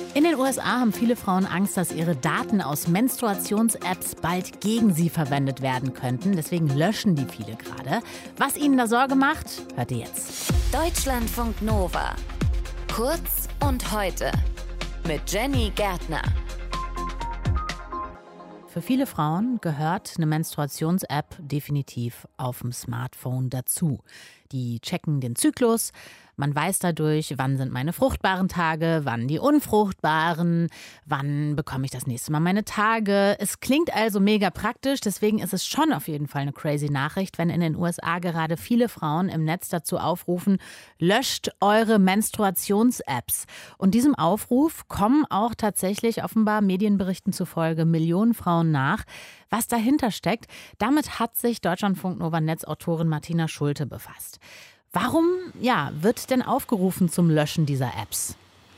In den USA haben viele Frauen Angst, dass ihre Daten aus Menstruations-Apps bald gegen sie verwendet werden könnten. Deswegen löschen die viele gerade. Was ihnen da Sorge macht, hört ihr jetzt. Deutschlandfunk Nova. Kurz und heute. Mit Jenny Gärtner. Für viele Frauen gehört eine Menstruations-App definitiv auf dem Smartphone dazu. Die checken den Zyklus. Man weiß dadurch, wann sind meine fruchtbaren Tage, wann die unfruchtbaren, wann bekomme ich das nächste Mal meine Tage. Es klingt also mega praktisch, deswegen ist es schon auf jeden Fall eine crazy Nachricht, wenn in den USA gerade viele Frauen im Netz dazu aufrufen, löscht eure Menstruations-Apps. Und diesem Aufruf kommen auch tatsächlich offenbar Medienberichten zufolge Millionen Frauen nach. Was dahinter steckt, damit hat sich Deutschlandfunk Nova Netzautorin Martina Schulte befasst. Warum wird denn aufgerufen zum Löschen dieser Apps?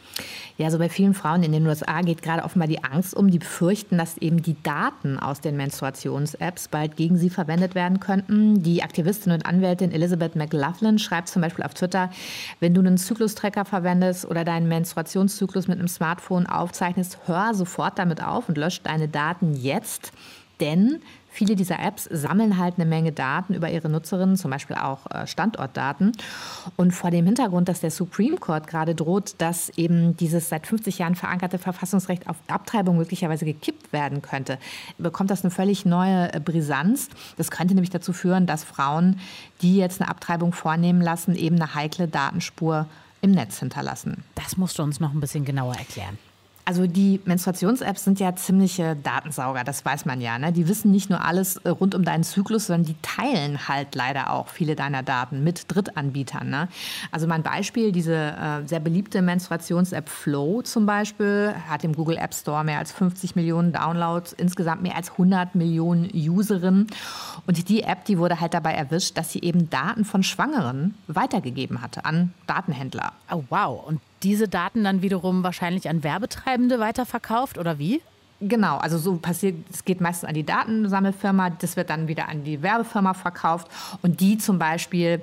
Ja, so bei vielen Frauen in den USA geht gerade offenbar die Angst um. Die befürchten, dass eben die Daten aus den Menstruations-Apps bald gegen sie verwendet werden könnten. Die Aktivistin und Anwältin Elizabeth McLaughlin schreibt zum Beispiel auf Twitter, wenn du einen Zyklustracker verwendest oder deinen Menstruationszyklus mit einem Smartphone aufzeichnest, hör sofort damit auf und lösch deine Daten jetzt. Denn viele dieser Apps sammeln halt eine Menge Daten über ihre Nutzerinnen, zum Beispiel auch Standortdaten. Und vor dem Hintergrund, dass der Supreme Court gerade droht, dass eben dieses seit 50 Jahren verankerte Verfassungsrecht auf Abtreibung möglicherweise gekippt werden könnte, bekommt das eine völlig neue Brisanz. Das könnte nämlich dazu führen, dass Frauen, die jetzt eine Abtreibung vornehmen lassen, eben eine heikle Datenspur im Netz hinterlassen. Das musst du uns noch ein bisschen genauer erklären. Also die Menstruations-Apps sind ja ziemliche Datensauger, das weiß man ja. Ne? Die wissen nicht nur alles rund um deinen Zyklus, sondern die teilen halt leider auch viele deiner Daten mit Drittanbietern. Ne? Also mal ein Beispiel, diese sehr beliebte Menstruations-App Flow zum Beispiel hat im Google App Store mehr als 50 Millionen Downloads, insgesamt mehr als 100 Millionen Userinnen. Und die App, die wurde halt dabei erwischt, dass sie eben Daten von Schwangeren weitergegeben hatte an Datenhändler. Oh wow, und diese Daten dann wiederum wahrscheinlich an Werbetreibende weiterverkauft oder wie? Genau, also so passiert, es geht meistens an die Datensammelfirma, das wird dann wieder an die Werbefirma verkauft und die zum Beispiel,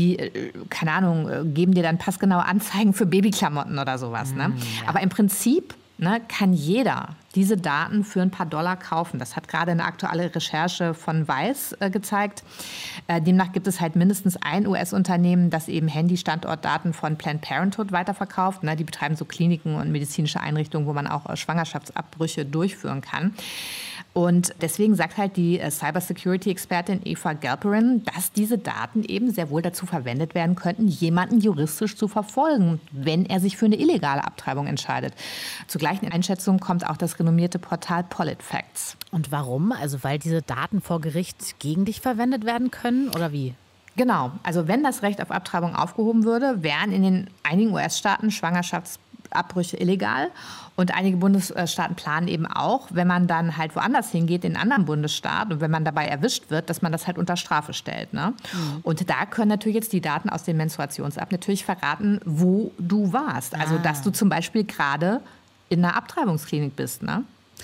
keine Ahnung, geben dir dann passgenaue Anzeigen für Babyklamotten oder sowas. Ne? Ja. Aber im Prinzip kann jeder diese Daten für ein paar Dollar kaufen. Das hat gerade eine aktuelle Recherche von Weiß gezeigt. Demnach gibt es halt mindestens ein US-Unternehmen, das eben Handy-Standortdaten von Planned Parenthood weiterverkauft. Die betreiben so Kliniken und medizinische Einrichtungen, wo man auch Schwangerschaftsabbrüche durchführen kann. Und deswegen sagt halt die Cybersecurity-Expertin Eva Galperin, dass diese Daten eben sehr wohl dazu verwendet werden könnten, jemanden juristisch zu verfolgen, wenn er sich für eine illegale Abtreibung entscheidet. Zur gleichen Einschätzung kommt auch das renommierte Portal PolitiFacts. Und warum? Also weil diese Daten vor Gericht gegen dich verwendet werden können oder wie? Genau. Also wenn das Recht auf Abtreibung aufgehoben würde, wären in den einigen US-Staaten Schwangerschaftsabbrüche illegal. Und einige Bundesstaaten planen eben auch, wenn man dann halt woanders hingeht, in einen anderen Bundesstaat, und wenn man dabei erwischt wird, dass man das halt unter Strafe stellt. Ne? Und da können natürlich jetzt die Daten aus den Menstruations-App natürlich verraten, wo du warst. Also dass du zum Beispiel gerade in einer Abtreibungsklinik bist. Ne?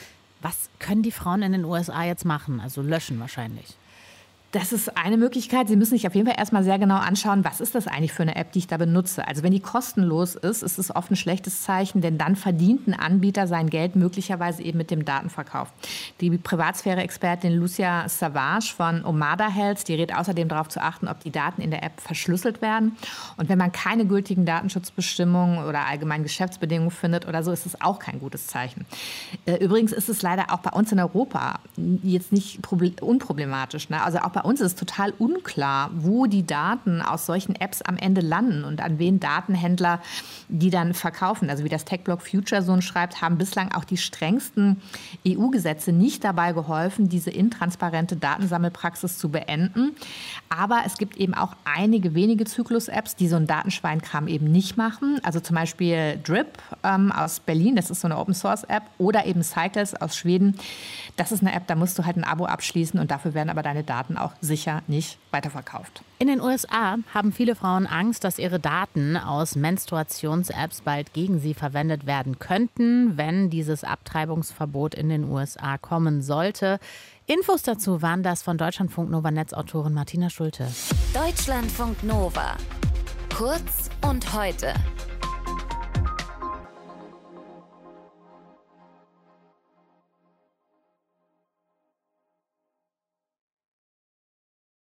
Was können die Frauen in den USA jetzt machen? Also löschen wahrscheinlich. Das ist eine Möglichkeit. Sie müssen sich auf jeden Fall erstmal sehr genau anschauen, was ist das eigentlich für eine App, die ich da benutze. Also wenn die kostenlos ist, ist es oft ein schlechtes Zeichen, denn dann verdient ein Anbieter sein Geld möglicherweise eben mit dem Datenverkauf. Die Privatsphäre-Expertin Lucia Savage von Omada Health, die rät außerdem darauf zu achten, ob die Daten in der App verschlüsselt werden. Und wenn man keine gültigen Datenschutzbestimmungen oder allgemeinen Geschäftsbedingungen findet oder so, ist es auch kein gutes Zeichen. Übrigens ist es leider auch bei uns in Europa jetzt nicht unproblematisch. Ne? Also auch bei uns ist es total unklar, wo die Daten aus solchen Apps am Ende landen und an wen Datenhändler die dann verkaufen. Also wie das Tech-Blog FutureZone schreibt, haben bislang auch die strengsten EU-Gesetze nicht dabei geholfen, diese intransparente Datensammelpraxis zu beenden. Aber es gibt eben auch einige wenige Zyklus-Apps, die so einen Datenschweinkram eben nicht machen. Also zum Beispiel Drip aus Berlin, das ist so eine Open-Source-App, oder eben Cycles aus Schweden. Das ist eine App, da musst du halt ein Abo abschließen und dafür werden aber deine Daten auch sicher nicht weiterverkauft. In den USA haben viele Frauen Angst, dass ihre Daten aus Menstruations-Apps bald gegen sie verwendet werden könnten, wenn dieses Abtreibungsverbot in den USA kommen sollte. Infos dazu waren das von Deutschlandfunk Nova Netzautorin Martina Schulte. Deutschlandfunk Nova. Kurz und heute.